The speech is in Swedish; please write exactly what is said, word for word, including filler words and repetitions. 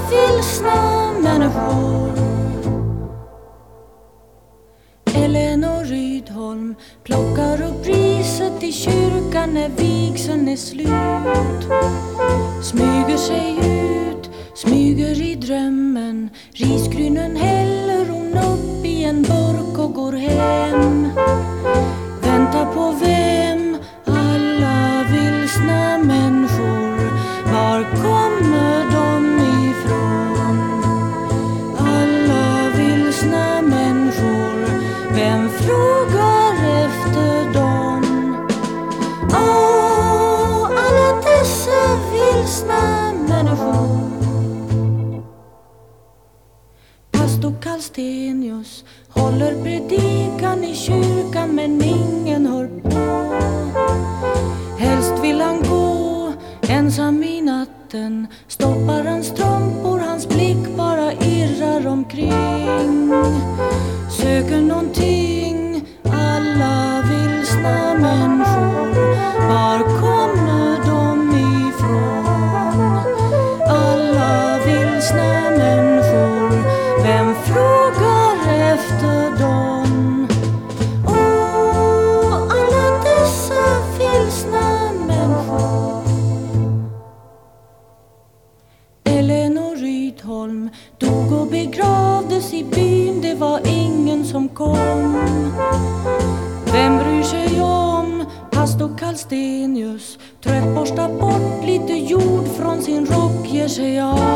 vilsna människor. Elinor Rydholm plockar upp riset i kyrkan när vigseln är slut. Smyger sig ut, smyger i drömmen. Risgrynen häller hon upp i en burk och går hem. Väntar på vem? Alla vilsna människor. Var kommer de ifrån? Alla vilsna människor. Vem frågar efter dem? Åh, alla dessa vilsna människor. Pastor Kallstenius håller predikan i kyrkan, men ingen hör på. Helst vill han gå ensam i natten. Stoppar hans strumpor, hans blick bara irrar omkring. Söker någonting, alla vilsna människor. Var kommer de ifrån? Alla vilsna människor. Vem frågar efter dem? Åh, alla dessa vilsna människor. Elinor Rydholm dog och begravdes i byn. Det var ingen som kom. Vem bryr sig om pastor Kallstenius? Trött borstar bort lite jord från sin rock, ger sig av.